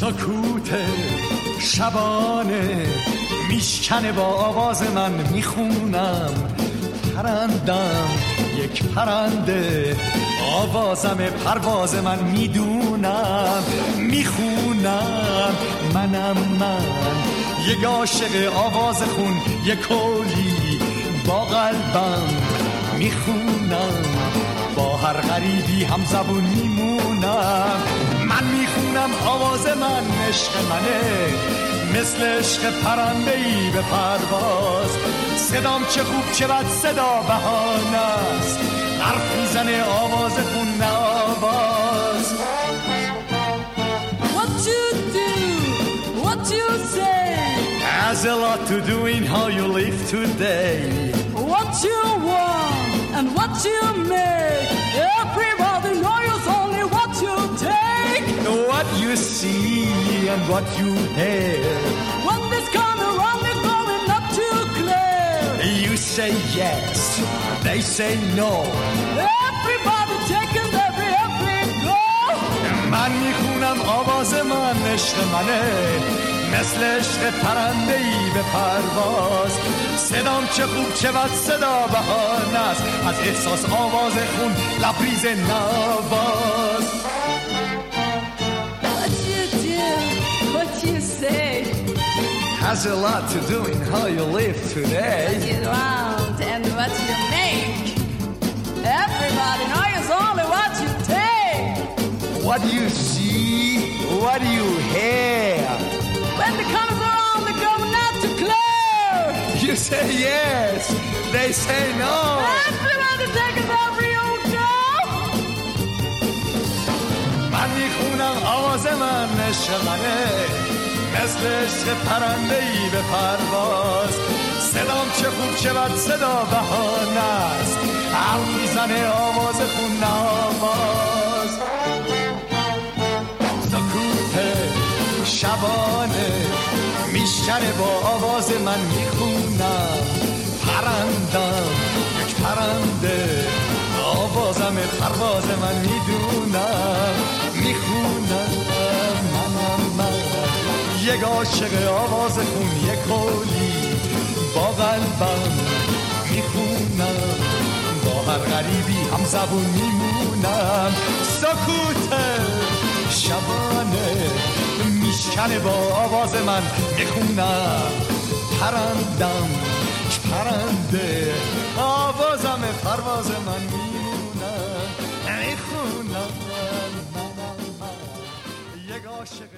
سکوت شبانه میشکنه با آواز من، میخونم پرندم یک پرنده، آوازم پرواز من میدونم، میخونم منم من، یک عاشق آواز خون، یک کلی با قلبم میخونم، با هر غریبی هم زبون میمونم. من میخونم آواز من عشق منه، مثل عشق پرنده‌ای به پرواز، صدام چه خوب چه بد صدا بهانه است، حرف میزنه آواز خون نه آواز. What you do, what you say has a lot to do in how you live today. What you want and what you make, everybody knows only what you take. What you see and what you hear, When this come around is going not too clear, you say yes, they say no. everybody taking every go. من میخونم آواز من عشق منه، مثل عشق پرنده‌ای به پرواز، صدام چه خوب چه بد صدا بهانه است، از احساس آواز خون لبریز نواز. What you do, what you say, has a lot to do in how you live today. what you want and what you make, everybody knows only what you take. What do you see, what do you hear, When the colors are on, they go not too clear, you say yes, they say no. everybody taking every go. من میخونم آواز من عشق منه، مثل عشق پرنده‌ای به پرواز، صدام چه خوب چه بد صدا بهانه است، حرف میزنه آواز خون نواز. سکوت شبانه میشکنه با آواز من، میخونم پرندم یک پرنده، آوازم پرواز من میدونم، میخونم منم من، یک عاشق آواز خون، یک کلی با قلبم میخونم، با هر غریبی هم زبون میمونم. سکوت شبانه میشکنه با آواز من، میخونم پرندم پرنده، آوازم پرواز من میمونم، میخونم منم من، یک عاشق